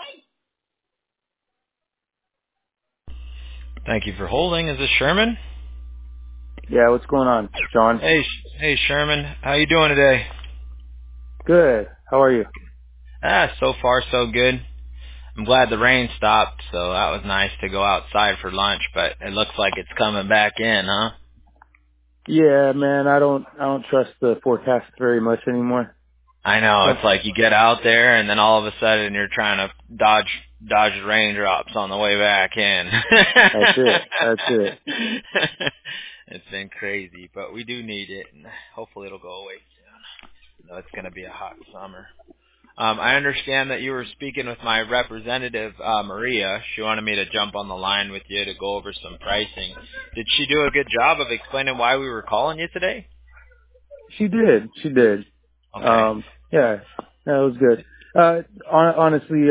Thank you for holding. Is this Sherman? Yeah, what's going on, John? Hey, Sherman. How you doing today? Good. How are you? So far so good. I'm glad the rain stopped, so that was nice to go outside for lunch, but it looks like it's coming back in, huh? Yeah, man, I don't trust the forecast very much anymore. I know, Huh. it's like you get out there and then all of a sudden you're trying to dodge raindrops on the way back in. That's it. That's it. It's been crazy, but we do need it, and hopefully it'll go away soon. No, it's going to be a hot summer. I understand that you were speaking with my representative, Maria. She wanted me to jump on the line with you to go over some pricing. Did she do a good job of explaining why we were calling you today? She did. She did. Okay. Yeah, that was good. Honestly,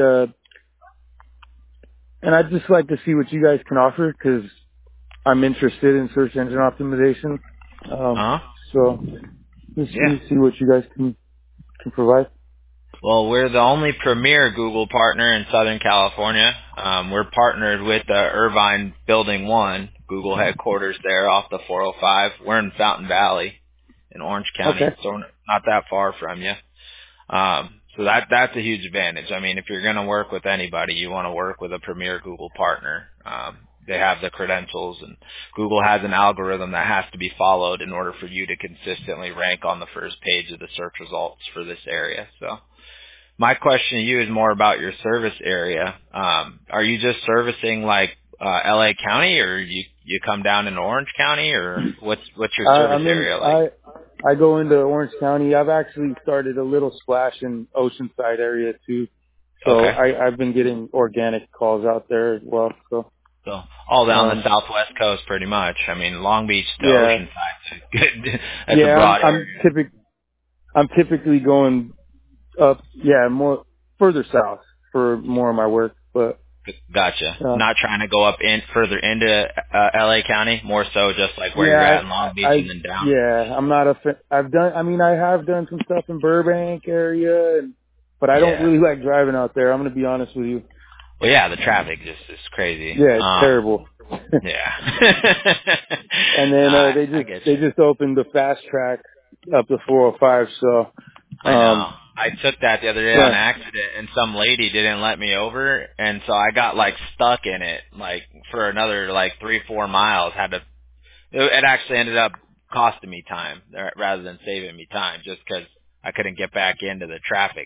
and I'd just like to see what you guys can offer because I'm interested in search engine optimization. Uh-huh. So just Yeah. see what you guys can provide. Well, we're the only premier Google partner in Southern California. We're partnered with Irvine Building 1, Google headquarters there off the 405. We're in Fountain Valley in Orange Okay. County, so we're not that far from you. So that's a huge advantage. I mean, if you're going to work with anybody, you want to work with a premier Google partner. They have the credentials, and Google has an algorithm that has to be followed in order for you to consistently rank on the first page of the search results for this area. So my question to you is more about your service area. Are you just servicing like LA County, or you come down in Orange County, or what's your service area like? I go into Orange County. I've actually started a little splash in Oceanside area too. So Okay. I've been getting organic calls out there as well. So, So all down the um, southwest coast, pretty much. I mean, Long Beach to yeah, Oceanside. Good. That's a yeah, broad area. I'm typically going up, yeah, more further south for more of my work, but, Gotcha. Not trying to go up in further into LA County, more so just like where you're yeah, at in Long Beach and then down. yeah, I'm not I have done some stuff in Burbank area, but I don't Yeah. really like driving out there. I'm going to be honest with you. Well, yeah, the traffic just is crazy. Yeah, it's terrible. Yeah. And then I get they you. just opened the fast track up to 405. So I know. I took that the other day on yeah, accident, and some lady didn't let me over, and so I got like stuck in it, like for another like 3-4 miles. It actually ended up costing me time rather than saving me time, just because I couldn't get back into the traffic.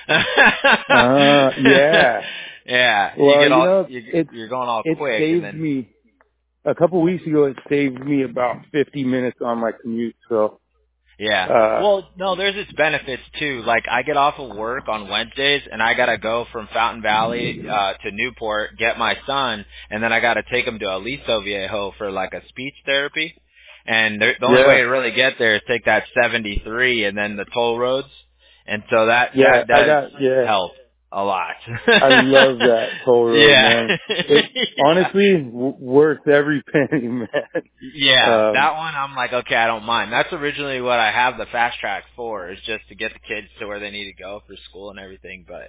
yeah. Yeah, you Well, get you all know, you're going all it quick, and saved then me a couple weeks ago. It saved me about 50 minutes on my commute. So yeah. Well, no, there's its benefits too. Like I get off of work on Wednesdays and I gotta go from Fountain Valley to Newport, get my son, and then I gotta take him to Aliso Viejo for like a speech therapy. And the only way yeah, to really get there is take that 73 and then the toll roads. And so yeah, that does help a lot. I love that toll road, Yeah. man. It Yeah. honestly worth every penny, man. Yeah, that one I'm like, okay, I don't mind. That's originally what I have the fast track for, is just to get the kids to where they need to go for school and everything. But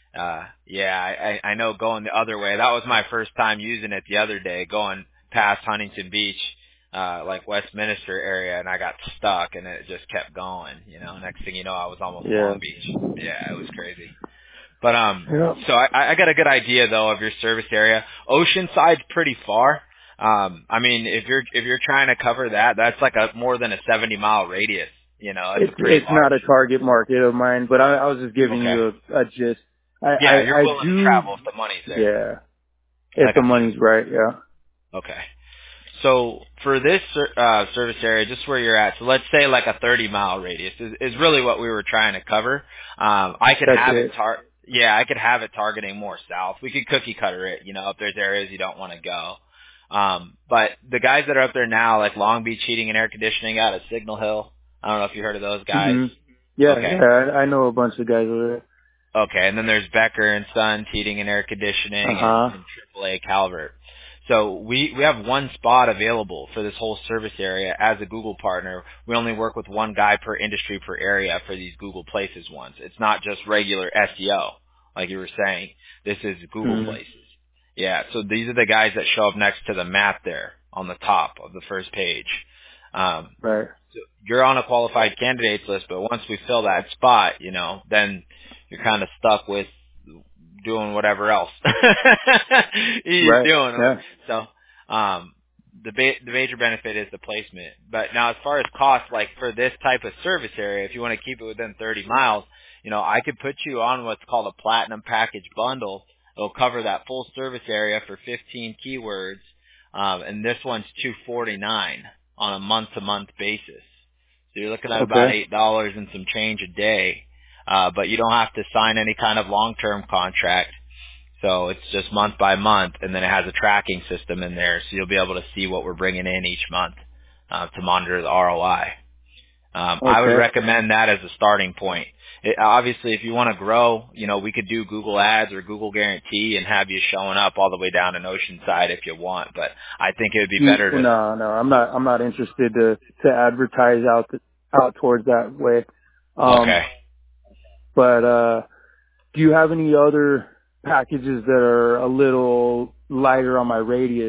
yeah, I know going the other way. That was my first time using it the other day, going past Huntington Beach, like Westminster area, and I got stuck and it just kept going, you know. Next thing you know I was almost yeah, Long Beach. Yeah, it was crazy. But yeah. so I got a good idea though of your service area. Oceanside's pretty far. I mean, if you're trying to cover that, that's like a more than a 70-mile radius. You know, it's pretty It's not large. a target market of mine, but I was just giving Okay. you a gist. Yeah, you're I willing to do, travel if the money's there. yeah, I if the gotcha. money's right, yeah. Okay. So for this service area, just where you're at, so let's say like a 30-mile radius is really what we were trying to cover. I could That's have it it. I could have it targeting more south. We could cookie cutter it, you know, if there's areas you don't want to go. But the guys that are up there now, like Long Beach Heating and Air Conditioning out of Signal Hill, I don't know if you heard of those guys. hmm Yeah, Okay. I know a bunch of guys over Okay, and then there's Becker and Sons Heating and Air Conditioning there. and AAA Calvert. So we have one spot available for this whole service area as a Google partner. We only work with one guy per industry per area for these Google Places ones. It's not just regular SEO. like you were saying. This is Google Hmm. Places. Yeah, so these are the guys that show up next to the map there on the top of the first page. Right. So you're on a qualified candidates list, but once we fill that spot, then you're kind of stuck with doing whatever else he's Right. doing. Yeah. So, the major benefit is the placement. But now, as far as cost, like for this type of service area, if you want to keep it within 30 miles, I could put you on what's called a platinum package bundle. It'll cover that full service area for 15 keywords, and this one's $249 on a month-to-month basis. So you're looking at about Okay. $8 and some change a day, but you don't have to sign any kind of long-term contract. So it's just month by month, and then it has a tracking system in there, so you'll be able to see what we're bringing in each month to monitor the ROI. I would Okay. recommend that as a starting point. Obviously, if you want to grow, we could do Google Ads or Google Guarantee and have you showing up all the way down in Oceanside if you want. But I think it would be better to. No, I'm not interested to advertise out towards that way. Okay. But do you have any other packages that are a little lighter on my radius?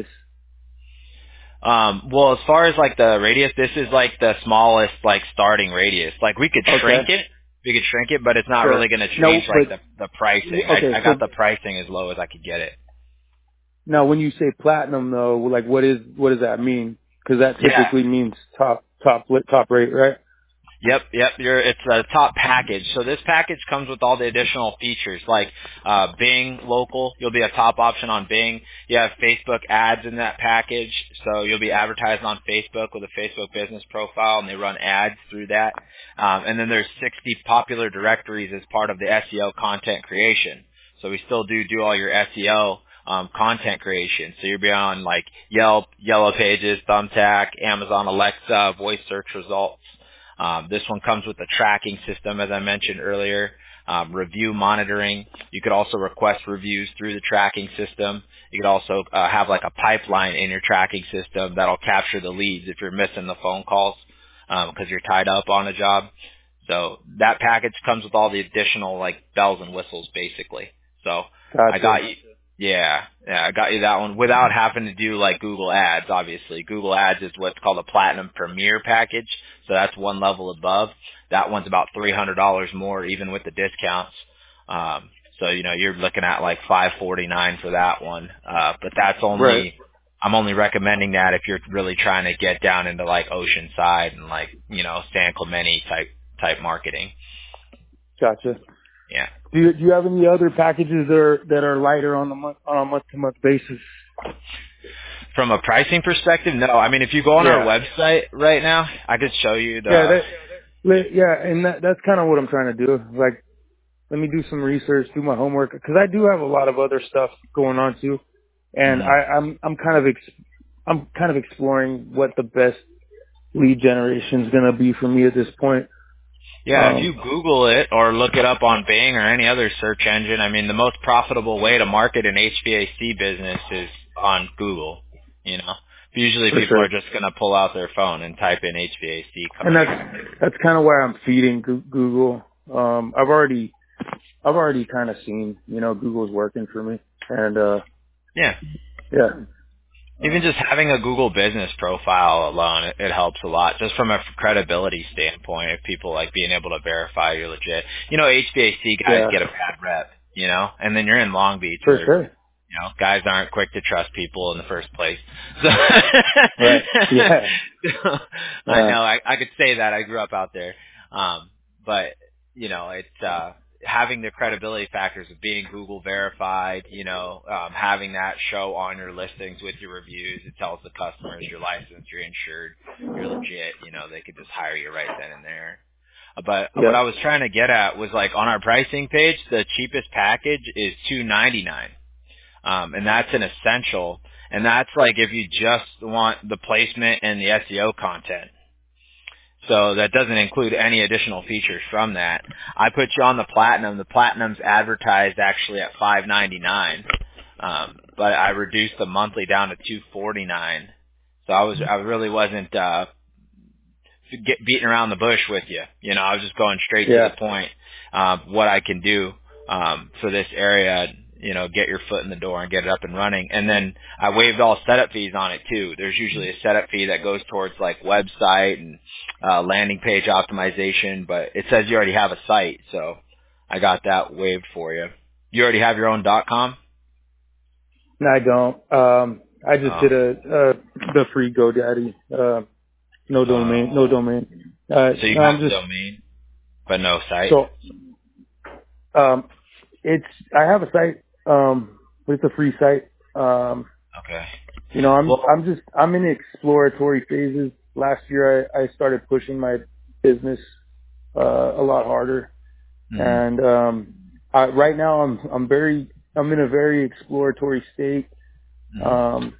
Well, as far as like the radius, this is like the smallest like starting radius. Like we could Okay. shrink it. We could shrink it, but it's not Sure. really going to No, change like but the pricing. okay. I got So the pricing as low as I could get it. now, when you say platinum, though, like what does that mean? Because that Yeah. typically means top rate, right? Yep. It's a top package. So this package comes with all the additional features like Bing local. You'll be a top option on Bing. You have Facebook ads in that package, so you'll be advertising on Facebook with a Facebook business profile, and they run ads through that. And then there's 60 popular directories as part of the SEO content creation. So we still do all your SEO content creation. So you'll be on like Yelp, Yellow Pages, Thumbtack, Amazon Alexa, voice search results. This one comes with a tracking system, as I mentioned earlier, review monitoring. You could also request reviews through the tracking system. You could also have like a pipeline in your tracking system that'll capture the leads if you're missing the phone calls because you're tied up on a job. So that package comes with all the additional like bells and whistles, basically. So I Gotcha. got you. Yeah, I got you that one without having to do like Google Ads, obviously. Google Ads is what's called a Platinum Premier package, so that's one level above. That one's about $300 more even with the discounts. So, you're looking at like $549 for that one. But that's Right. I'm only recommending that if you're really trying to get down into like Oceanside and like, San Clemente type marketing. Gotcha. Yeah. Do you have any other packages that are lighter on a month to month basis? From a pricing perspective, no. I mean, if you go on our Yeah. website right now, I could show you Yeah. And that's kind of what I'm trying to do. Like, let me do some research, do my homework, because I do have a lot of other stuff going on too, and Mhm. I'm kind of exploring what the best lead generation is going to be for me at this point. Yeah, if you Google it or look it up on Bing or any other search engine, I mean, the most profitable way to market an HVAC business is on Google. Usually For people are sure. just going to pull out their phone and type in HVAC And company. that's kind of why I'm feeding Google. I've already kind of seen, Google's working for me, and Yeah. yeah, Even just having a Google business profile alone, it helps a lot, just from a credibility standpoint, if people like being able to verify you're legit. HVAC guys yeah, get a bad rep, and then you're in Long Beach for where, sure. guys aren't quick to trust people in the first place. So, Right. Yeah. I Yeah. know, I could say that, I grew up out there. But, it's, having the credibility factors of being Google verified, having that show on your listings with your reviews, it tells the customers you're licensed, you're insured, you're legit, they could just hire you right then and there. But what I Yep. was trying to get at was like on our pricing page, the cheapest package is $299. And that's an essential. And that's like if you just want the placement and the SEO content. So that doesn't include any additional features from that. I put you on the Platinum. The Platinum's advertised actually at $599, but I reduced the monthly down to $249. So I really wasn't beating around the bush with you. I was just going straight to Yeah. the point. What I can do. for this area, get your foot in the door and get it up and running. And then I waived all setup fees on it too. There's usually a setup fee that goes towards like website and landing page optimization, but it says you already have a site, so I got that waived for you. You already have your own .com? No, I don't. I just did the free GoDaddy. No domain. So you have a domain, but no site? So, I have a site, it's a free site. Okay. I'm in exploratory phases. Last year I started pushing my business, a lot harder. Mm-hmm. And, right now I'm in a very exploratory state. Mm-hmm.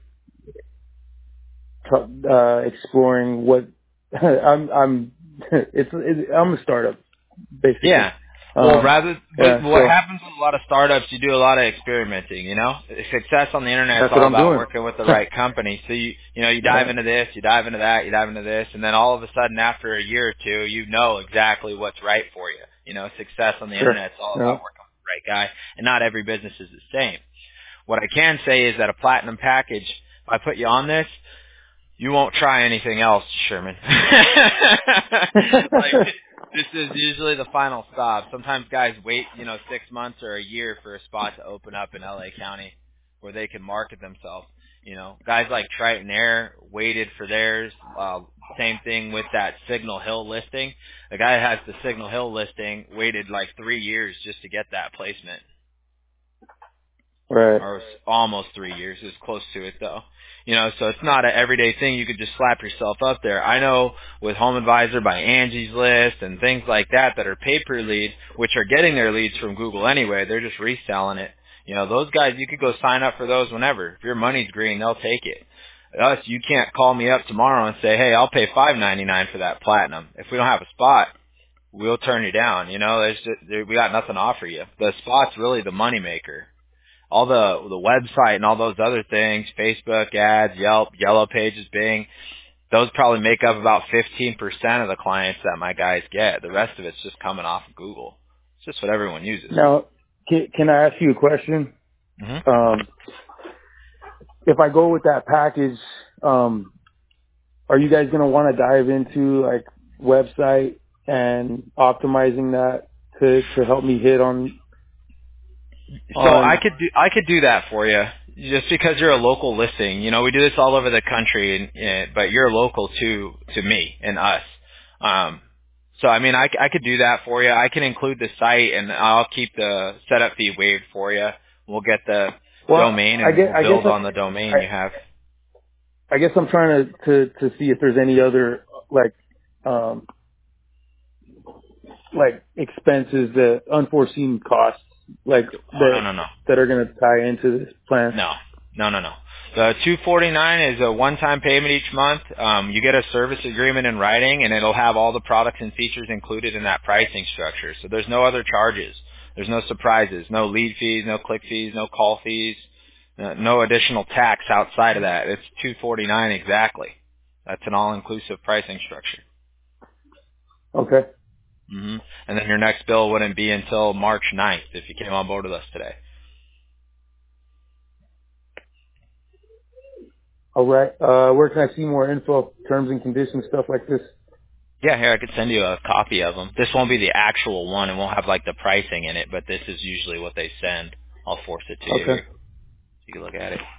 Exploring what I'm a startup basically. Yeah. Well, what happens with a lot of startups, you do a lot of experimenting, Success on the internet is all about working with the right company. So you dive into this, you dive into that, you dive into this, and then all of a sudden after a year or two, you know exactly what's right for you. Success on the internet is all about working with the right guy, and not every business is the same. What I can say is that a platinum package, if I put you on this, you won't try anything else, Sherman. This is usually the final stop. Sometimes guys wait, 6 months or a year for a spot to open up in LA County where they can market themselves. Guys like Triton Air waited for theirs. Same thing with that Signal Hill listing. The guy that has the Signal Hill listing waited like 3 years just to get that placement. Right. Or almost 3 years. It was close to it though. So it's not an everyday thing. You could just slap yourself up there. I know with Home Advisor by Angie's List and things like that are pay-per-lead, which are getting their leads from Google anyway. They're just reselling it. Those guys, you could go sign up for those whenever. If your money's green, they'll take it. Us, you can't call me up tomorrow and say, hey, I'll pay $5.99 for that platinum. If we don't have a spot, we'll turn you down. We got nothing to offer you. The spot's really the moneymaker. All the website and all those other things, Facebook ads, Yelp, Yellow Pages, Bing, those probably make up about 15% of the clients that my guys get. The rest of it's just coming off of Google. It's just what everyone uses. Now, can I ask you a question? Mm-hmm. If I go with that package, are you guys going to want to dive into like website and optimizing that to help me hit on? So I could do that for you, just because you're a local listing. We do this all over the country, but you're local to me and us. So I mean, I could do that for you. I can include the site, and I'll keep the setup fee waived for you. We'll get the domain, and we'll build on the domain you have. I guess I'm trying to see if there's any other like expenses, that unforeseen costs, that are going to tie into this plan. No. The $249 is a one-time payment each month. You get a service agreement in writing, and it'll have all the products and features included in that pricing structure. So there's no other charges. There's no surprises, no lead fees, no click fees, no call fees, no additional tax outside of that. It's $249 exactly. That's an all-inclusive pricing structure. Okay. Mm-hmm. And then your next bill wouldn't be until March 9th if you came on board with us today. All right. Where can I see more info, terms and conditions, stuff like this? Yeah, here, I could send you a copy of them. This won't be the actual one. It won't have, the pricing in it, but this is usually what they send. I'll force it to you here. You can look at it.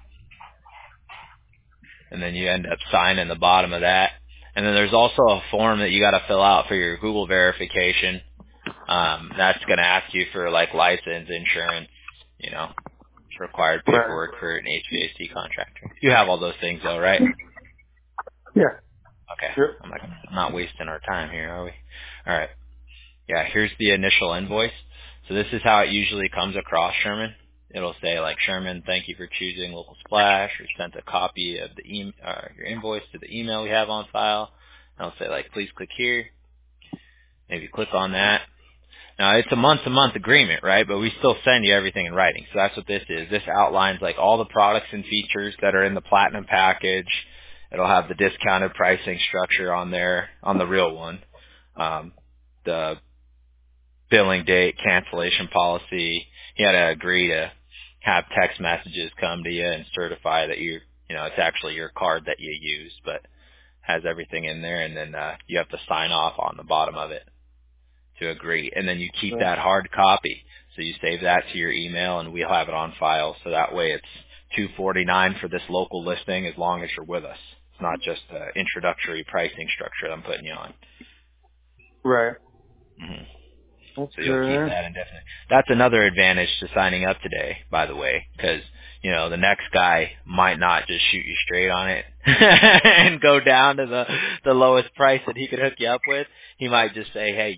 And then you end up signing the bottom of that. And then there's also a form that you got to fill out for your Google verification. That's going to ask you for, license, insurance, It's required paperwork for an HVAC contractor. You have all those things, though, right? Yeah. Okay. Sure. I'm not wasting our time here, are we? All right. Yeah, here's the initial invoice. So this is how it usually comes across, Sherman. It'll say, Sherman, thank you for choosing Local Splash, or sent a copy of your invoice to the email we have on file. And it'll say, please click here. Maybe click on that. Now, it's a month-to-month agreement, right? But we still send you everything in writing. So that's what this is. This outlines, all the products and features that are in the Platinum package. It'll have the discounted pricing structure on there, on the real one. The billing date, cancellation policy. You had to agree to have text messages come to you and certify that it's actually your card that you use, but has everything in there, and then you have to sign off on the bottom of it to agree. And then you keep Right. that hard copy. So you save that to your email, and we'll have it on file. So that way it's $249 for this local listing as long as you're with us. It's not just an introductory pricing structure that I'm putting you on. Right. Mm-hmm. So you'll keep Okay. that indefinite. That's another advantage to signing up today, by the way, because the next guy might not just shoot you straight on it and go down to the lowest price that he could hook you up with. He might just say, hey,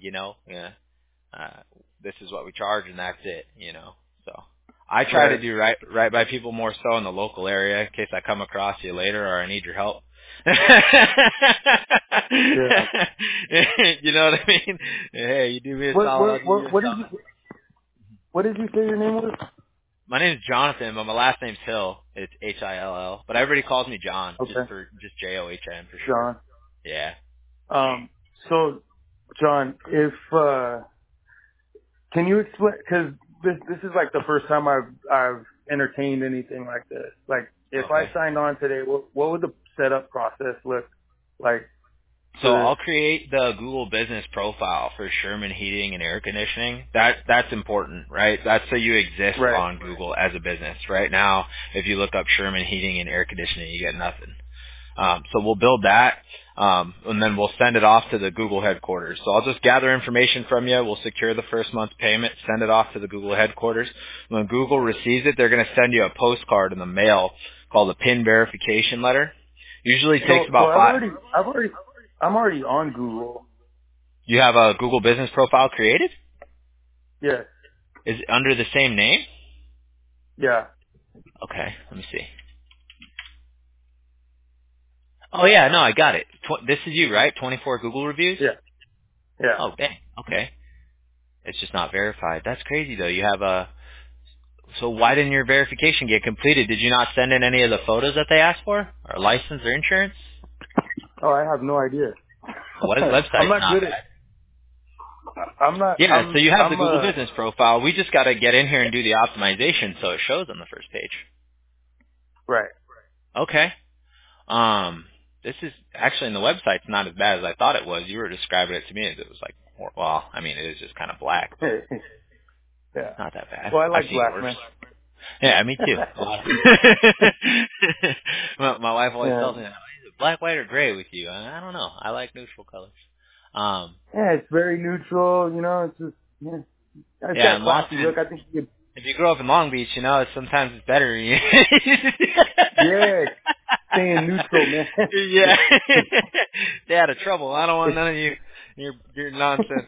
this is what we charge, and that's it. So I try to Right. do right by people more so in the local area in case I come across you later or I need your help. You Yeah. know what I mean? Hey, you do me a solid, I'll give you a What did solid. what did you say your name was? My name is Jonathan, but my last name's Hill. It's Hill, but everybody calls me John, Okay. just John for short. John. Yeah. So, John, if can you explain? Because this is like the first time I've entertained anything like this. Like, if I Okay. signed on today, what would the setup process look like So for this? I'll create the Google business profile for Sherman Heating and Air Conditioning. That's important, right? That's so you exist Right. on Google as a business. Right now, if you look up Sherman Heating and Air Conditioning, you get nothing. So we'll build that, and then we'll send it off to the Google headquarters. So I'll just gather information from you. We'll secure the first month's payment, send it off to the Google headquarters. When Google receives it, they're going to send you a postcard in the mail called a PIN verification letter. Usually takes So about I'm already on Google. You have a Google business profile created? Yes. Is it under the same name? Yeah. Okay, let me see. Oh yeah, no, I got it. This is you, right? 24 Google reviews? Yeah. Yeah. Oh, dang. Okay. It's just not verified. That's crazy though. You have so why didn't your verification get completed? Did you not send in any of the photos that they asked for? Or license or insurance? Oh, I have no idea. The I'm website's not not good at. bad. I'm not. Yeah, so you have the I'm Google business profile. We just got to get in here and do the optimization so it shows on the first page. Right. Okay. This is actually in the website's not as bad as I thought it was. You were describing it to me as it was like, well, I mean, it is just kind of black, but Yeah. not that bad. Well, I I've like seen black, worse. man. Yeah, me too. my wife always Yeah. tells me, is it black, white, or gray with you? And I don't know. I like neutral colors. Yeah, it's very neutral. It's just it's Yeah, that and classy look. I think you could. if you grow up in Long Beach, sometimes it's better. Yeah, staying neutral, man. Yeah. Stay out of trouble. I don't want none of your nonsense.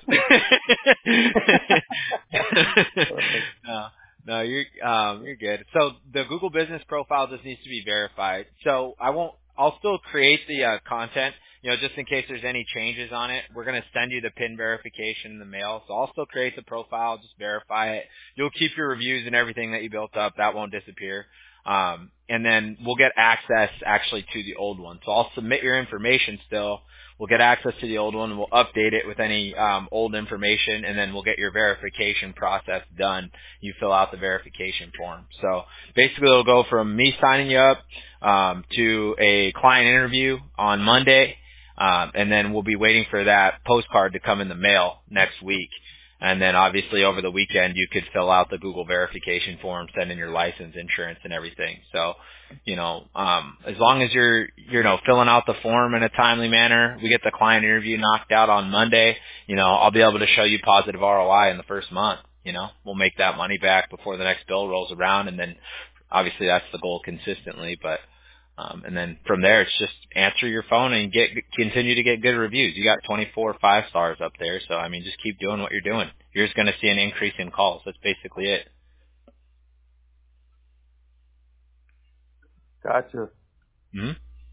no, no, you're good. So the Google business profile just needs to be verified. So I'll still create the content, just in case there's any changes on it. We're going to send you the PIN verification in the mail. So I'll still create the profile, just verify it. You'll keep your reviews and everything that you built up. That won't disappear. And then we'll get access actually to the old one. So I'll submit your information still. We'll get access to the old one. We'll update it with any old information, and then we'll get your verification process done. You fill out the verification form. So basically it'll go from me signing you up to a client interview on Monday, and then we'll be waiting for that postcard to come in the mail next week. And then obviously over the weekend you could fill out the Google verification form, send in your license, insurance, and everything. So, as long as you're filling out the form in a timely manner, we get the client interview knocked out on Monday, I'll be able to show you positive ROI in the first month. We'll make that money back before the next bill rolls around, and then obviously that's the goal consistently, but and then from there, it's just answer your phone and continue to get good reviews. You got 24 5-stars up there, so I mean, just keep doing what you're doing. You're just going to see an increase in calls. That's basically it. Gotcha. Mm-hmm.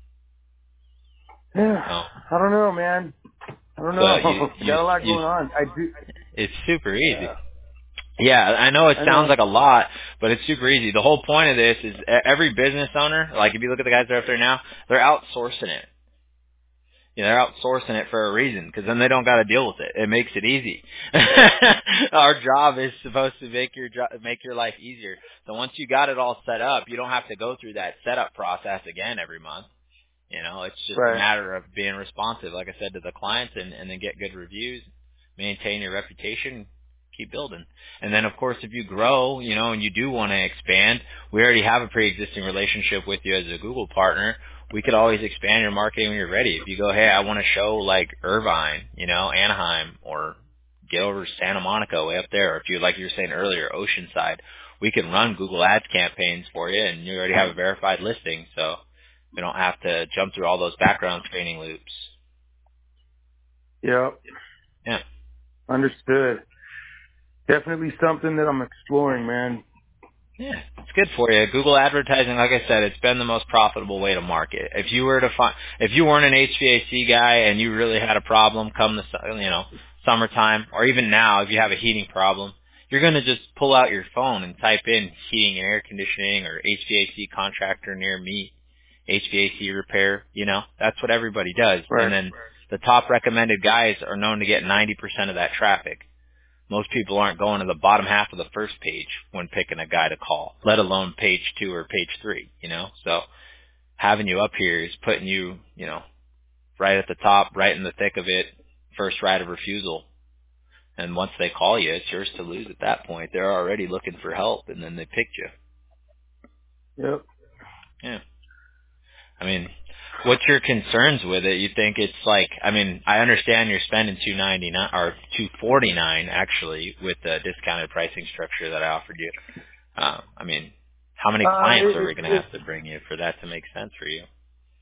Yeah. Oh, I don't know, man. I don't so know. Got a lot going on. I do. it's super easy. Yeah. Yeah, I know it I sounds know. like a lot, but it's super easy. The whole point of this is every business owner, like if you look at the guys that are up there now, they're outsourcing it. They're outsourcing it for a reason, because then they don't got to deal with it. It makes it easy. Our job is supposed to make your life easier. So once you got it all set up, you don't have to go through that setup process again every month. It's just a matter of being responsive, like I said, to the clients, and then get good reviews, maintain your reputation, keep building. And then, of course, if you grow, and you do want to expand, we already have a pre-existing relationship with you as a Google partner. We could always expand your marketing when you're ready. If you go, hey, I want to show like Irvine, Anaheim, or get over to Santa Monica way up there, or if you, like you were saying earlier, Oceanside, we can run Google Ads campaigns for you, and you already have a verified listing, so we don't have to jump through all those background screening loops. Yep. Yeah. Understood. Definitely something that I'm exploring, man. Yeah, it's good for you. Google advertising, like I said, it's been the most profitable way to market. If you weren't an HVAC guy and you really had a problem come the summertime, or even now, if you have a heating problem, you're going to just pull out your phone and type in heating and air conditioning or HVAC contractor near me, HVAC repair. That's what everybody does. Right. And then the top recommended guys are known to get 90% of that traffic. Most people aren't going to the bottom half of the first page when picking a guy to call, let alone page 2 or page 3, So having you up here is putting you, right at the top, right in the thick of it, first right of refusal. And once they call you, it's yours to lose at that point. They're already looking for help, and then they picked you. Yep. Yeah. I mean, what's your concerns with it? You think it's like, I understand you're spending $299 or $249 actually with the discounted pricing structure that I offered you. How many clients are we going to have to bring you for that to make sense for you?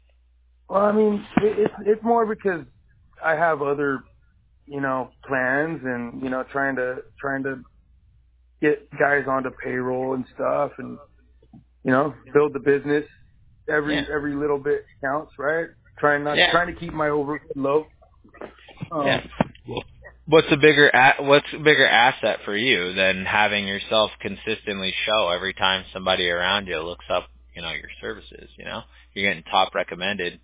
Well, it's more because I have other, plans and, trying to get guys onto payroll and stuff and, build the business. Every little bit counts, right? Trying to keep my overhead low. Yeah. What's a bigger asset for you than having yourself consistently show every time somebody around you looks up, your services, You're getting top recommended.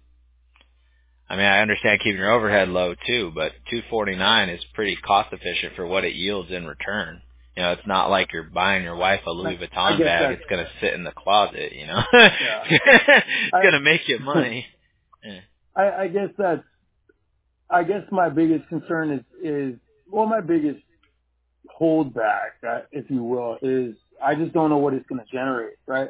I understand keeping your overhead low too, but $249 is pretty cost efficient for what it yields in return. It's not like you're buying your wife a Louis Vuitton bag. It's going to sit in the closet, Yeah. It's going to make you money. Yeah. I guess my biggest concern is my biggest holdback, if you will, is I just don't know what it's going to generate, right?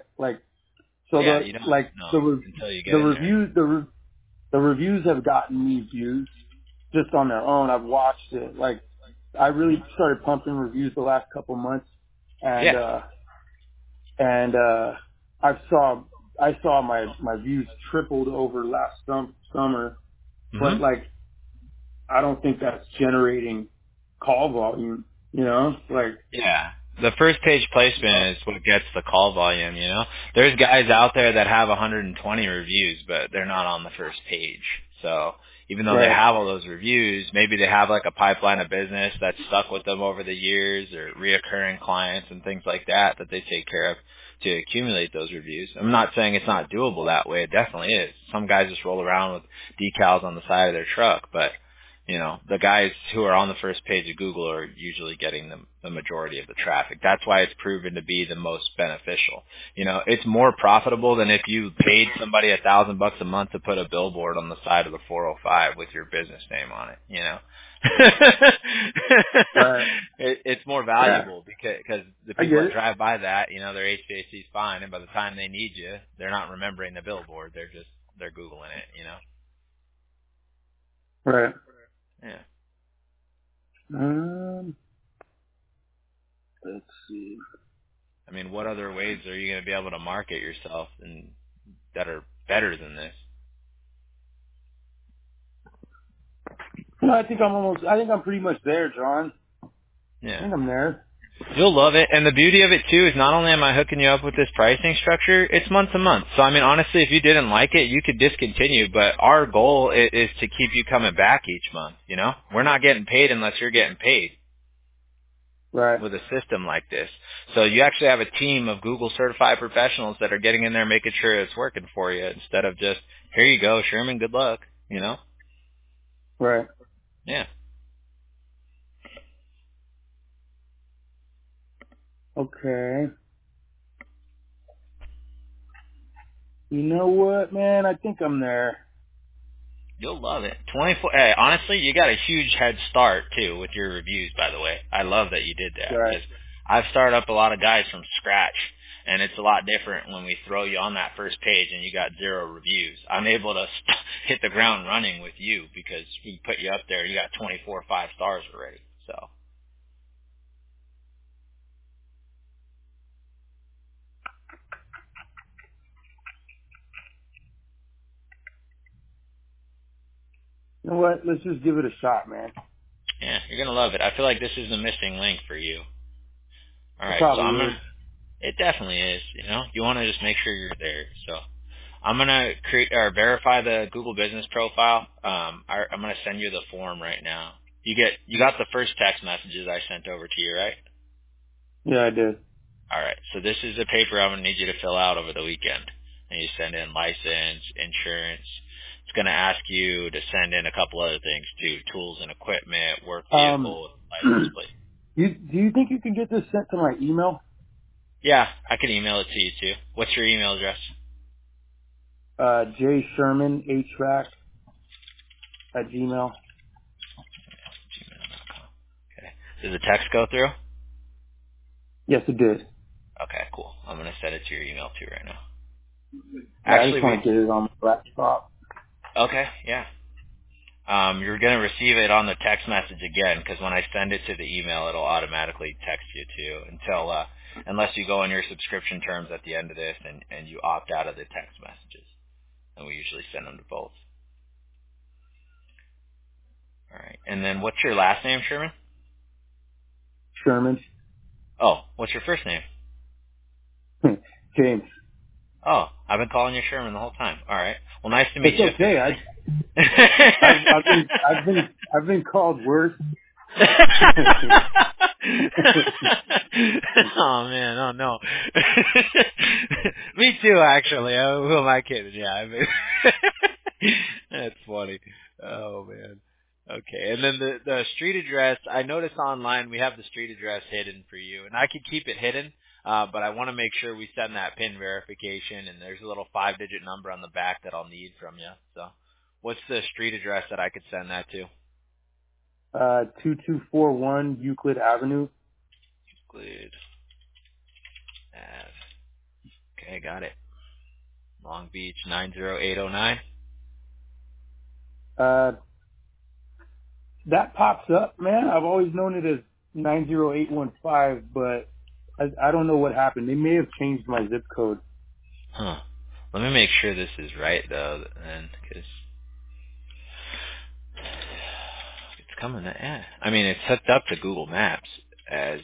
The reviews have gotten me views just on their own. I've watched it. I really started pumping reviews the last couple months, and I saw my views tripled over last summer, but I don't think that's generating call volume, Yeah. The first page placement is what gets the call volume, There's guys out there that have 120 reviews, but they're not on the first page. So even though they have all those reviews, maybe they have like a pipeline of business that's stuck with them over the years, or reoccurring clients and things like that they take care of to accumulate those reviews. I'm not saying it's not doable that way. It definitely is. Some guys just roll around with decals on the side of their truck, but the guys who are on the first page of Google are usually getting the majority of the traffic. That's why it's proven to be the most beneficial. It's more profitable than if you paid somebody $1,000 a month to put a billboard on the side of the 405 with your business name on it. Right. It's more valuable because the people that drive by that, their HVAC is fine, and by the time they need you, they're not remembering the billboard. They're Googling it. Right. Yeah. Let's see. What other ways are you going to be able to market yourself that are better than this? I think I'm pretty much there, John. Yeah. I think I'm there. You'll love it. And the beauty of it, too, is not only am I hooking you up with this pricing structure, it's month to month. So, honestly, if you didn't like it, you could discontinue. But our goal is to keep you coming back each month, We're not getting paid unless you're getting paid. Right. With a system like this. So you actually have a team of Google certified professionals that are getting in there making sure it's working for you instead of just, here you go, Sherman, good luck, Right. Yeah. Okay. You know what, man? I think I'm there. You'll love it. 24. Hey, honestly, you got a huge head start too with your reviews. By the way, I love that you did that Right. because I've started up a lot of guys from scratch, and it's a lot different when we throw you on that first page and you got 0 reviews. I'm able to hit the ground running with you because we put you up there. You got 24 5-stars already. So You know what? Let's just give it a shot, man. yeah, you're gonna love it. I feel like this is the missing link for you. All It right, so I'm probably is. gonna. It definitely is. You know, you want to just make sure you're there. So. I'm gonna create or verify the Google Business profile. I'm gonna send you the form right now. You got the first text messages I sent over to you, right? Yeah, I did. All right. So this is the paper I'm gonna need you to fill out over the weekend, and you send in license, insurance. It's gonna ask you to send in a couple other things too: tools and equipment, work vehicle, license plate. Do you think you can get this sent to my email? Yeah, I can email it to you too. What's your email address? J Sherman HVAC at Gmail. Gmail.com. Okay. Does the text go through? Yes, it did. Okay, cool. I'm gonna send it to your email too right now. Yeah, I Actually, just want to get it on my laptop. okay, yeah. You're gonna receive it on the text message again because when I send it to the email, it'll automatically text you too unless you go on your subscription terms at the end of this and you opt out of the text messages, and we usually send them to both. All right, and then what's your last name, Sherman? Sherman. Oh, what's your first name? James. Oh, I've been calling you Sherman the whole time. All right. Well, nice to meet It's you. okay. I've been called worse. Oh man, oh no. Me too, actually. Who am I kidding? Yeah, I mean, that's funny. Oh man. Okay, and then the street address. I noticed online we have the street address hidden for you, and I could keep it hidden, but I want to make sure we send that PIN verification, and there's a little 5-digit number on the back that I'll need from you. So, what's the street address that I could send that to? 2241 Euclid Avenue. Euclid Ave. Okay, got it. Long Beach 90809. That pops up, man. I've always known it as 90815, but I don't know what happened. They may have changed my zip code. Huh. Let me make sure this is right though, then, because it's coming. Yeah. I mean, it's hooked up to Google Maps as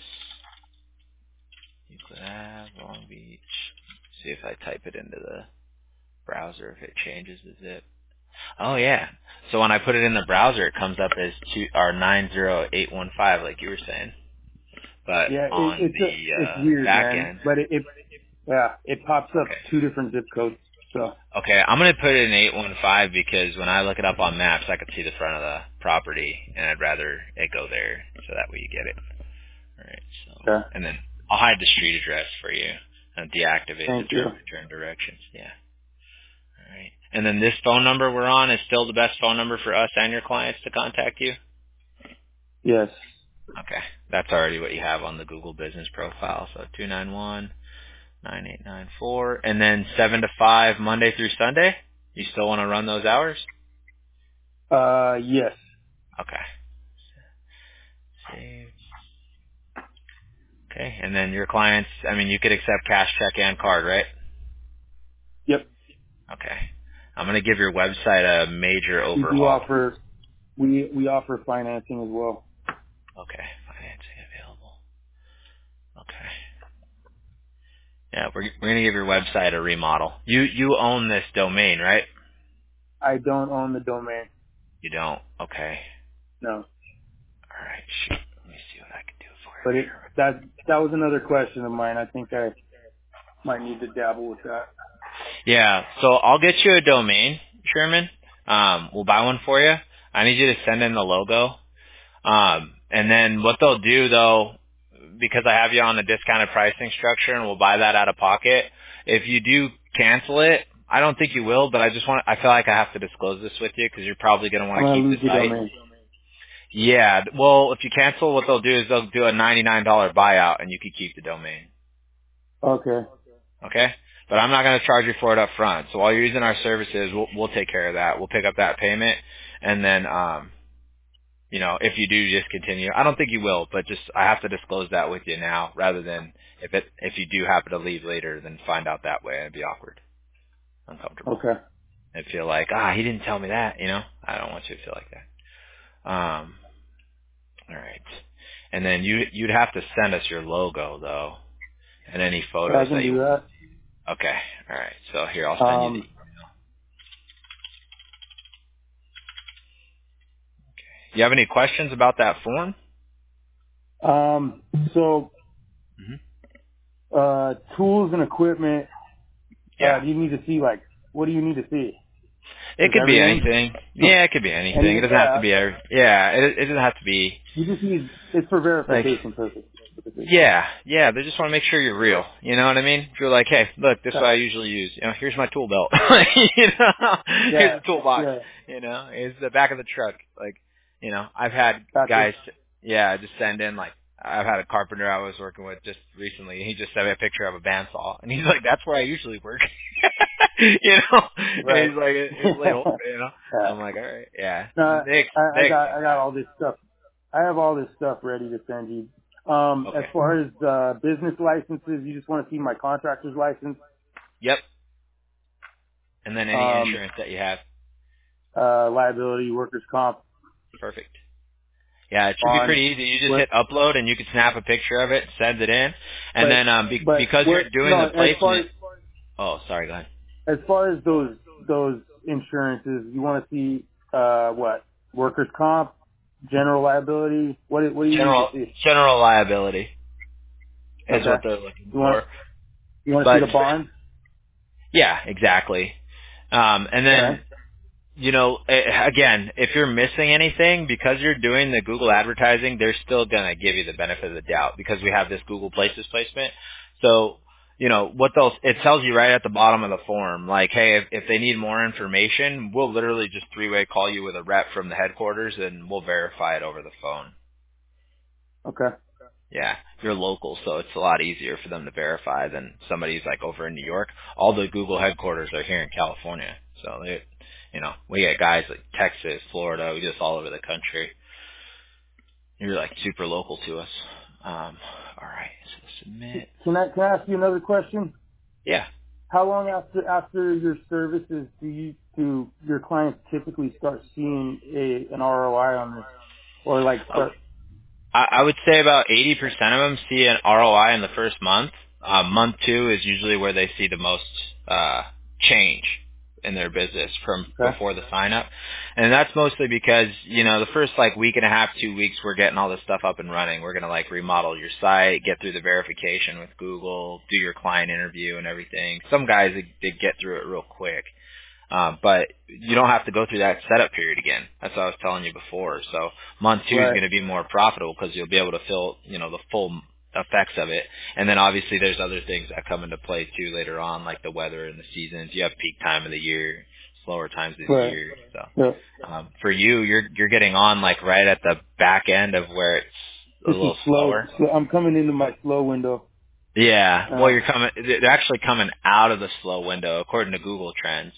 Euclid Ave, Long Beach. See if I type it into the browser if it changes the zip. Oh yeah. So when I put it in the browser, it comes up as 90815, like you were saying. But Yeah, on it's the weird, back man. end, But it pops up okay. 2 different zip codes. So Okay, I'm gonna put it in 815 because when I look it up on maps, I can see the front of the property, and I'd rather it go there so that way you get it. All right, so yeah, and then I'll hide the street address for you and deactivate the thank you. turn directions. Yeah. All right, and then this phone number we're on is still the best phone number for us and your clients to contact you. Yes, Okay, that's already what you have on the Google Business profile. So 291-9894, and then 7 to 5 Monday through Sunday. You still want to run those hours? yes, Okay. Save. Okay. And then your clients, I mean, you could accept cash, check, and card, right? yep. Okay. I'm going to give your website a major We do overhaul. offer we offer financing as well. Okay. Financing available. Okay. Yeah, we're going to give your website a remodel. You own this domain, right? I don't own the domain. You don't. Okay. No, All right. Shoot. Let me see what I can do for but you. Sure. that was another question of mine. I think I might need to dabble with that. Yeah. So I'll get you a domain, Sherman. We'll buy one for you. I need you to send in the logo. And then what they'll do though, because I have you on a discounted pricing structure and we'll buy that out of pocket, if you do cancel it, I don't think you will, but I feel like I have to disclose this with you because you're probably going to I'm want to gonna keep lose the the site. domain. Yeah, well, if you cancel, what they'll do is they'll do a $99 buyout and you can keep the domain. Okay. Okay? But I'm not going to charge you for it up front. So while you're using our services, we'll take care of that. We'll pick up that payment and then, if you do discontinue, I don't think you will, but just I have to disclose that with you now rather than if you do happen to leave later, then find out that way. It'd be awkward, uncomfortable. Okay. I'd feel like, he didn't tell me that, I don't want you to feel like that. All right. And then you'd have to send us your logo though, and any Yeah, I photos can that do you. that. Okay. All right. So here, I'll send you the. You have any questions about that form? So, Hmm. tools and equipment, Yeah. do you need to see, like, what do you need to see? It Just could be everything? anything. Yeah, it could be anything. It doesn't have to Yeah. be it doesn't have to be You just need, it's for like, verification purposes. typically. yeah, they just want to make sure you're real. You know what I mean? If you're like, hey, look, this is Okay. what I usually use. Here's my tool belt. Here's Yeah. the toolbox. Yeah. Here's the back of the truck. Like, I've had Gotcha. guys, just send in like, I've had a carpenter I was working with just recently, and he just sent me a picture of a bandsaw, and he's like, "That's where I usually work," And Right. he's like, "It's little." Yeah. I'm like, "All right, yeah." No, They I got, explain I got that. all this stuff. I have all this stuff ready to send you. As Okay. far as, business licenses, you just want to see my contractor's license, Yep. And then any um, insurance that you have. liability, workers' comp, Perfect. Yeah, it should be bond. pretty easy. You just What, hit upload and you can snap a picture of it, send it in, and then but because what, you're doing no, the placement. Oh, sorry, go ahead. as far as those insurances, you want to see, what? Workers' comp, general liability? What do you need to see? General liability is Okay. what they're looking You want, for. you want to see But the bond? yeah, exactly. And Okay. then again, if you're missing anything, because you're doing the Google advertising, they're still going to give you the benefit of the doubt because we have this Google Places placement. So, it tells you right at the bottom of the form, like, hey, if they need more information, we'll literally just three-way call you with a rep from the headquarters and we'll verify it over the phone. Okay. Yeah, you're local, so it's a lot easier for them to verify than somebody's like over in New York. All the Google headquarters are here in California, so we get guys like Texas, Florida, we just all over the country. You're like super local to us. All right, so submit. Can I ask you another question? Yeah. How long after your services do your clients typically start seeing an ROI on this, or like start? I would say about 80% of them see an ROI in the first month. Month two is usually where they see the most change in their business from Okay. before the sign up. And that's mostly because, the first like week and a half, 2 weeks, we're getting all this stuff up and running. We're going to like remodel your site, get through the verification with Google, do your client interview and everything. Some guys, they get through it real quick. But you don't have to go through that setup period again. That's what I was telling you before. So month two is Right. going to be more profitable because you'll be able to feel, the full effects of it. And then obviously there's other things that come into play too later on, like the weather and the seasons. You have peak time of the year, slower times of the Right. year. So Yeah. for you, you're getting on like right at the back end of where it's a This is little slow. slower. I'm coming into my slow window. Yeah, well, they're actually coming out of the slow window according to Google Trends.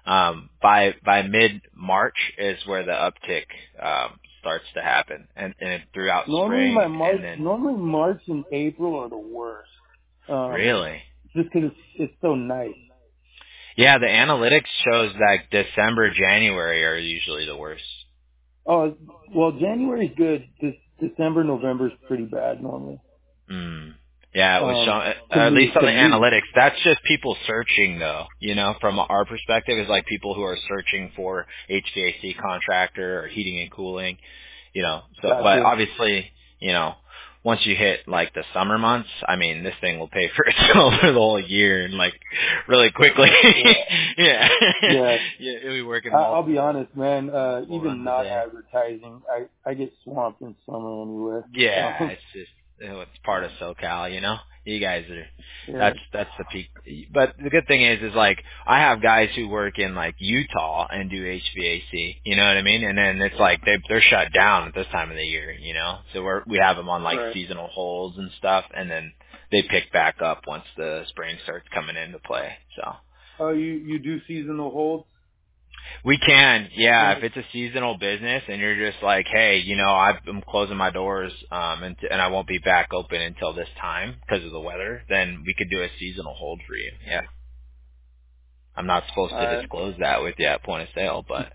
By mid-March is where the uptick starts to happen, and throughout Normally spring, and then normally March and April are the worst. really, Just because it's so nice. yeah, the analytics shows that December, January are usually the worst. Oh, well, January's good. December, November's pretty bad normally. Mm. Yeah, it was showing, To at least on to the me. analytics. That's just people searching, though. From our perspective, is like people who are searching for HVAC contractor or heating and cooling. So, but Gotcha. obviously, once you hit like the summer months, I mean, this thing will pay for itself for the whole year and like really quickly. Yeah. Yeah. Yeah, you'll be working I'll be honest, man. multiple Even runs a not day. advertising, I get swamped in summer anyway. Yeah, So it's just it's part of SoCal, you know. You guys are yeah. that's the peak. But the good thing is like I have guys who work in like Utah and do HVAC. You know what I mean? And then it's like they're shut down at this time of the year. You know, so we have them on like Right. seasonal holds and stuff, and then they pick back up once the spring starts coming into play. So. Oh, you do seasonal holds? We can, yeah. Yeah. If it's a seasonal business and you're just like, hey, you know, I'm closing my doors, and I won't be back open until this time because of the weather, then we could do a seasonal hold for you. Yeah. I'm not supposed All to right. disclose that with you at point of sale, but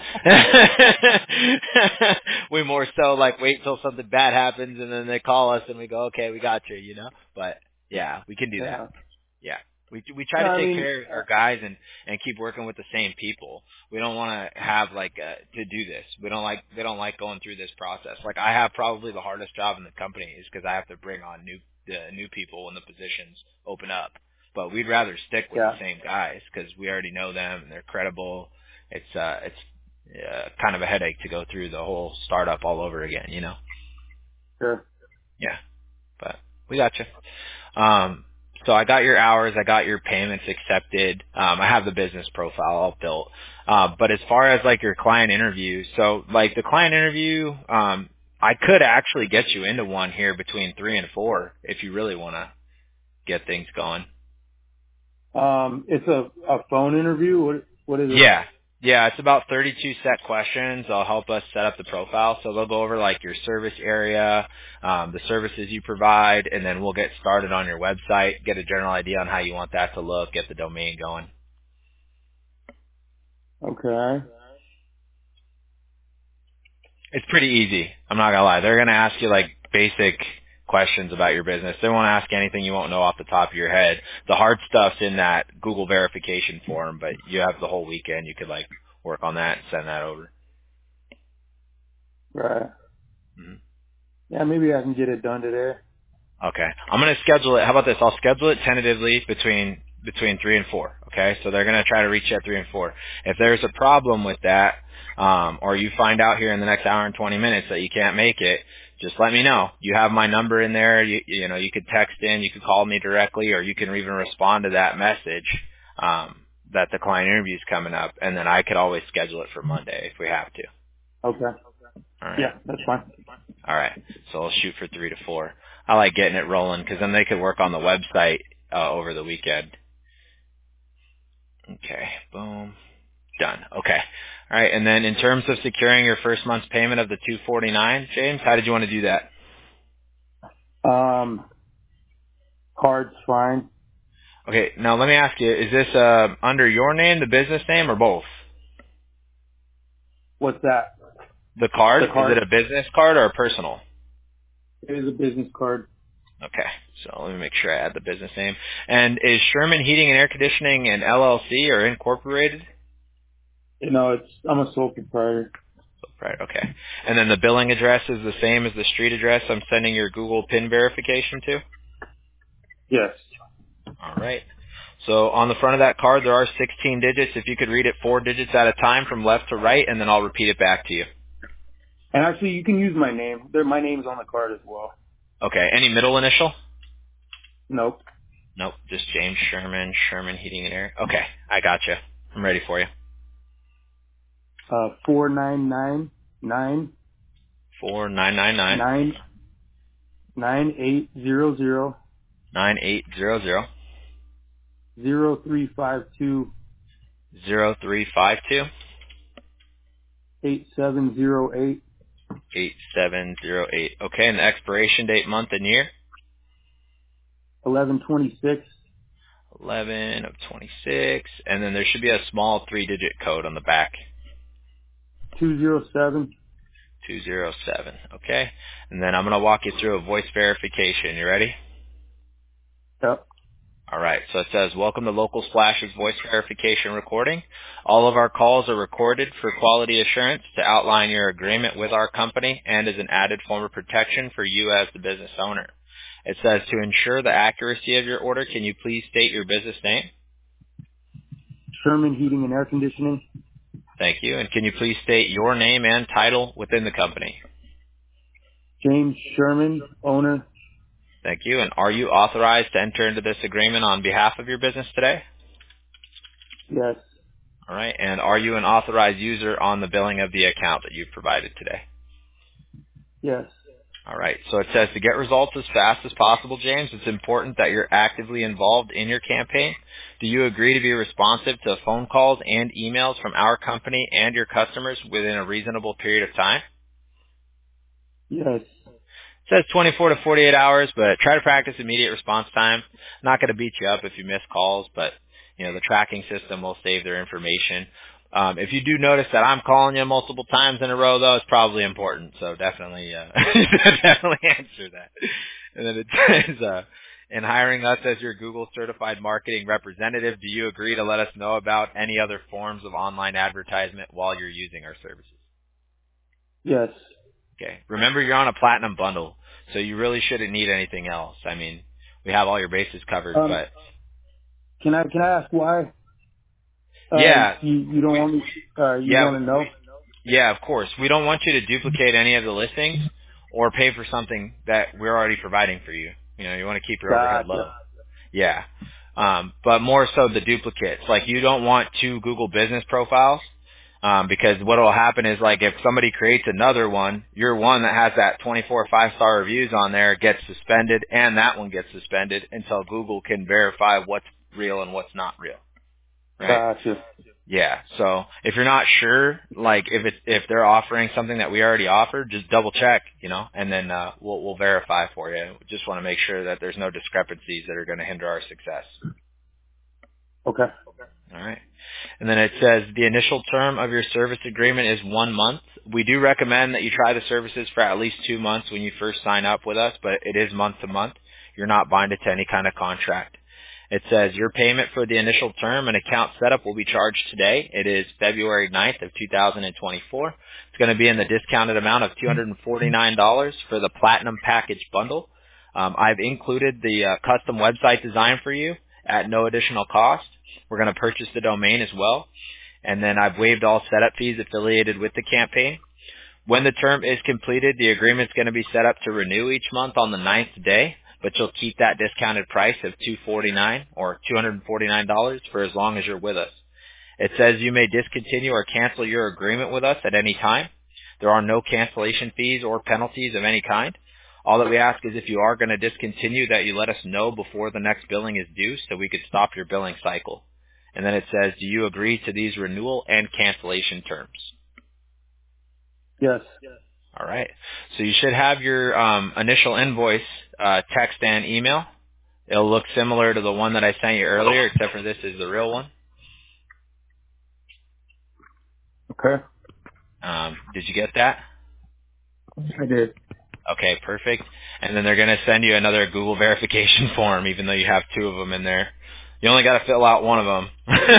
we more so like wait till something bad happens and then they call us and we go, okay, we got you, you know. But yeah, we can do that. Yeah. Yeah. We try No, to I take mean, care of our guys and keep working with the same people. We don't want to have like to do this. They don't like going through this process. Like I have probably the hardest job in the company is because I have to bring on new people when the positions open up. But we'd rather stick with the yeah, same guys because we already know them and they're credible. It's kind of a headache to go through the whole startup all over again, you know. sure. Yeah, but we got you. So I got your hours, I got your payments accepted. I have the business profile all built. But as far as like your client interview, so like the client interview, I could actually get you into one here between 3 and 4 if you really want to get things going. It's a phone interview. What is it? Yeah. Yeah, it's about 32 set questions. They'll help us set up the profile. So they'll go over like your service area, the services you provide, and then we'll get started on your website, get a general idea on how you want that to look, get the domain going. Okay. It's pretty easy. I'm not gonna lie. They're gonna ask you like basic questions about your business. They won't ask anything you won't know off the top of your head. The hard stuff's in that Google verification form, but you have the whole weekend. You could like work on that and send that over. Right. Mhm. Yeah, maybe I can get it done today. Okay. I'm gonna schedule it. How about this? I'll schedule it tentatively between 3 and 4. Okay. So they're gonna try to reach you at 3 and 4. If there's a problem with that, or you find out here in the next hour and 20 minutes that you can't make it, just let me know. You have my number in there. You know you could text in, you could call me directly, or you can even respond to that message that the client interview is coming up, and then I could always schedule it for Monday if we have to. Okay. All right. Yeah, that's fine. All right. So I'll shoot for 3 to 4. I like getting it rolling because then they could work on the website over the weekend. Okay. Boom. Done. Okay. All right. And then in terms of securing your first month's payment of the $249, James, how did you want to do that? Card's fine. Okay. Now let me ask you: is this under your name, the business name, or both? What's that? The card, The is it card? a business card or a personal? It is a business card. Okay. So let me make sure I add the business name. And is Sherman Heating and Air Conditioning an LLC or incorporated? You know, I'm a sole proprietor. Right, okay. And then the billing address is the same as the street address I'm sending your Google PIN verification to? Yes. All right. So on the front of that card, there are 16 digits. If you could read it 4 digits at a time from left to right, and then I'll repeat it back to you. And actually, you can use my name. My name's on the card as well. Okay. Any middle initial? Nope. Nope. Just James Sherman, Sherman Heating and Air. Okay. I gotcha. I'm ready for you. 4999 4999 9800 9800 0352 0352 8708 8708. Okay. And the expiration date, month, and year? 1126 11 of 26, and then there should be a small 3-digit code on the back. 207. 207. Okay, and then I'm going to walk you through a voice verification. You ready? Yep. All right. So it says, welcome to Local Splash's voice verification recording. All of our calls are recorded for quality assurance to outline your agreement with our company and as an added form of protection for you as the business owner. It says, to ensure the accuracy of your order, can you please state your business name? Sherman Heating and Air Conditioning. Thank you. And can you please state your name and title within the company? James Sherman, owner. Thank you. And are you authorized to enter into this agreement on behalf of your business today? Yes. All right. And are you an authorized user on the billing of the account that you've provided today? Yes. All right. So it says to get results as fast as possible, James, it's important that you're actively involved in your campaign. Do you agree to be responsive to phone calls and emails from our company and your customers within a reasonable period of time? Yes. It says 24 to 48 hours, but try to practice immediate response time. Not going to beat you up if you miss calls, but the tracking system will save their information. If you do notice that I'm calling you multiple times in a row, though, it's probably important. So definitely, definitely answer that. And then it says, in hiring us as your Google certified marketing representative, do you agree to let us know about any other forms of online advertisement while you're using our services? Yes. Okay. Remember, you're on a platinum bundle, so you really shouldn't need anything else. I mean, we have all your bases covered, but Can I ask why? yeah, You don't want me, you want to know? Yeah, of course. We don't want you to duplicate any of the listings or pay for something that we're already providing for you. You want to keep your overhead low. Gotcha. Yeah. But more so the duplicates. Like, you don't want two Google business profiles, because what will happen is, like, if somebody creates another one, your one that has that 24 5-star reviews on there gets suspended, and that one gets suspended until Google can verify what's real and what's not real. Right? Gotcha. Yeah. So if you're not sure, like, if they're offering something that we already offered, just double check, and then we'll verify for you. We just want to make sure that there's no discrepancies that are going to hinder our success. Okay. All right. And then it says the initial term of your service agreement is 1 month. We do recommend that you try the services for at least 2 months when you first sign up with us, but it is month to month. You're not binded to any kind of contract. It says your payment for the initial term and account setup will be charged today. It is February 9th of 2024. It's going to be in the discounted amount of $249 for the Platinum Package Bundle. I've included the custom website design for you at no additional cost. We're going to purchase the domain as well. And then I've waived all setup fees affiliated with the campaign. When the term is completed, the agreement's going to be set up to renew each month on the 9th day, but you'll keep that discounted price of $249 or $249 for as long as you're with us. It says you may discontinue or cancel your agreement with us at any time. There are no cancellation fees or penalties of any kind. All that we ask is if you are going to discontinue, that you let us know before the next billing is due so we could stop your billing cycle. And then it says, do you agree to these renewal and cancellation terms? Yes. All right. So you should have your initial invoice text and email. It'll look similar to the one that I sent you earlier, except for this is the real one. Okay. Did you get that? I did. Okay, perfect. And then they're going to send you another Google verification form, even though you have 2 of them in there. You only got to fill out 1 of them.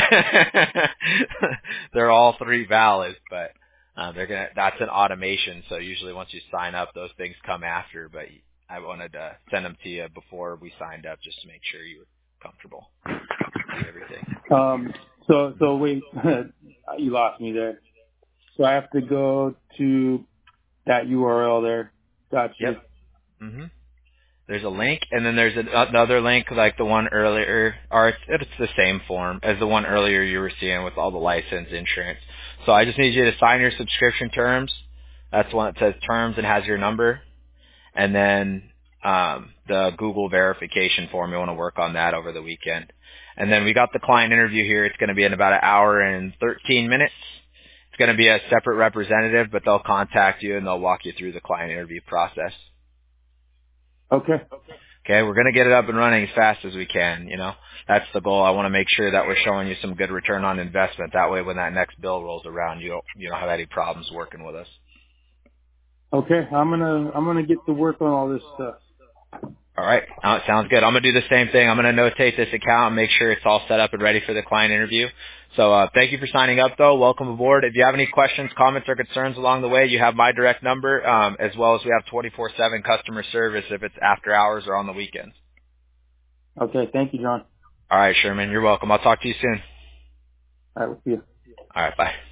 They're all 3 valid, but that's an automation. So usually once you sign up, those things come after. But I wanted to send them to you before we signed up, just to make sure you were comfortable with everything. So wait, you lost me there. So I have to go to that URL there. Gotcha. Yep. Mhm. There's a link, and then there's another link like the one earlier, or it's the same form as the one earlier you were seeing with all the license insurance. So I just need you to sign your subscription terms. That's the one that says terms and has your number. And then the Google verification form, you want to work on that over the weekend. And then we got the client interview here. It's going to be in about 1 hour and 13 minutes. It's going to be a separate representative, but they'll contact you and they'll walk you through the client interview process. Okay. Okay, we're going to get it up and running as fast as we can, That's the goal. I want to make sure that we're showing you some good return on investment. That way when that next bill rolls around, you don't have any problems working with us. Okay. I'm gonna get to work on all this stuff. All right. Sounds good. I'm going to do the same thing. I'm going to notate this account and make sure it's all set up and ready for the client interview. So thank you for signing up, though. Welcome aboard. If you have any questions, comments, or concerns along the way, you have my direct number, as well as we have 24/7 customer service if it's after hours or on the weekends. Okay. Thank you, John. All right, Sherman. You're welcome. I'll talk to you soon. All right. We'll see you. All right. Bye.